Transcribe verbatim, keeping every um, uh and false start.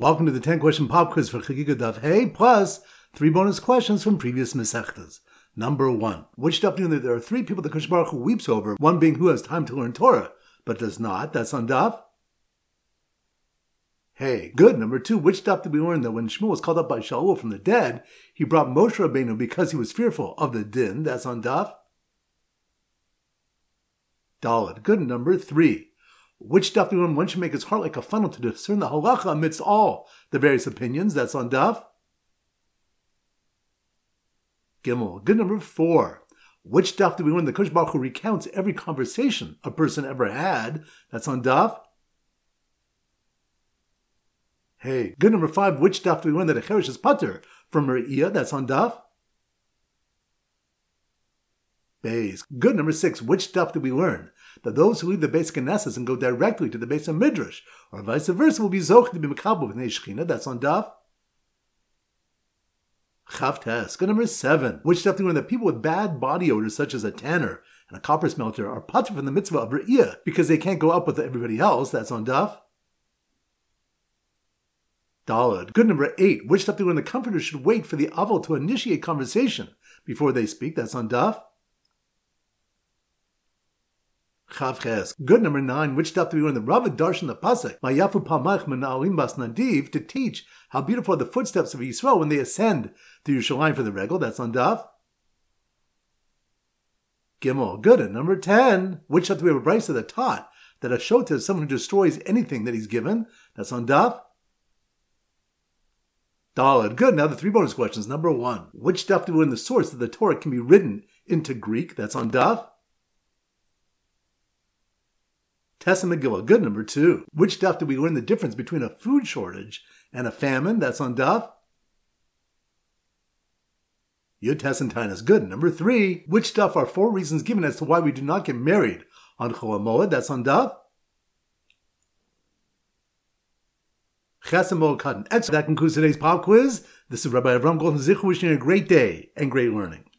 Welcome to the ten question pop quiz for Chagiga Daf Hey, plus three bonus questions from previous Masechtas. Number one. Which daf do you know that there are three people that Kadosh Baruch Hu weeps over, one being who has time to learn Torah, but does not? That's on daf. Hey, good. Number two. Which daf did we learn that when Shmuel was called up by Shaul from the dead, he brought Moshe Rabbeinu because he was fearful of the din? That's on daf. Daled. Good. Number three. Which daf do we learn one should make his heart like a funnel to discern the halacha amidst all the various opinions? That's on daf. Gimel. Good. Number four. Which daf do we learn that Kadosh Baruch Hu recounts every conversation a person ever had? That's on daf. Hey. Good. Number five. Which daf do we learn that a cheresh is pater from Re'iyah? That's on daf. Beis. Good. Number six. Which daf do we learn that those who leave the Beis Knesset and go directly to the Beis of Midrash, or vice versa, will be zoch to be mekabel v'nei Shechina? That's on daf. Chavtes. Good. Number seven. Which daf do we learn that people with bad body odors, such as a tanner and a copper smelter, are pater from the mitzvah of Re'iyah because they can't go up with everybody else? That's on daf. Daled. Good. Number eight. Which daf do we learn the comforter should wait for the aval to initiate conversation before they speak? That's on daf. Chavches. Good. Number nine. Which daf do we learn the Rava darshan the pasuk Mayafu Palmach Mena'alim Bas Nadiv to teach how beautiful are the footsteps of Yisrael when they ascend to Yerushalayim for the regal? That's on daf. Gimel. Good. And number ten. Which daf do we have a brisa that taught that a shota is someone who destroys anything that he's given? That's on daf. Daled. Good. Now the three bonus questions. Number one. Which daf do we learn the source that the Torah can be written into Greek? That's on daf. Tessa Megillah. Good. Number two. Which daf do we learn the difference between a food shortage and a famine? That's on daf. Yud Tes and Tainus. Good. Number three. Which daf are four reasons given as to why we do not get married on Chol HaMoed? That's on daf. Chesed Moed Katan. Excellent. That concludes today's pop quiz. This is Rabbi Avram Golden Zichu wishing you a great day and great learning.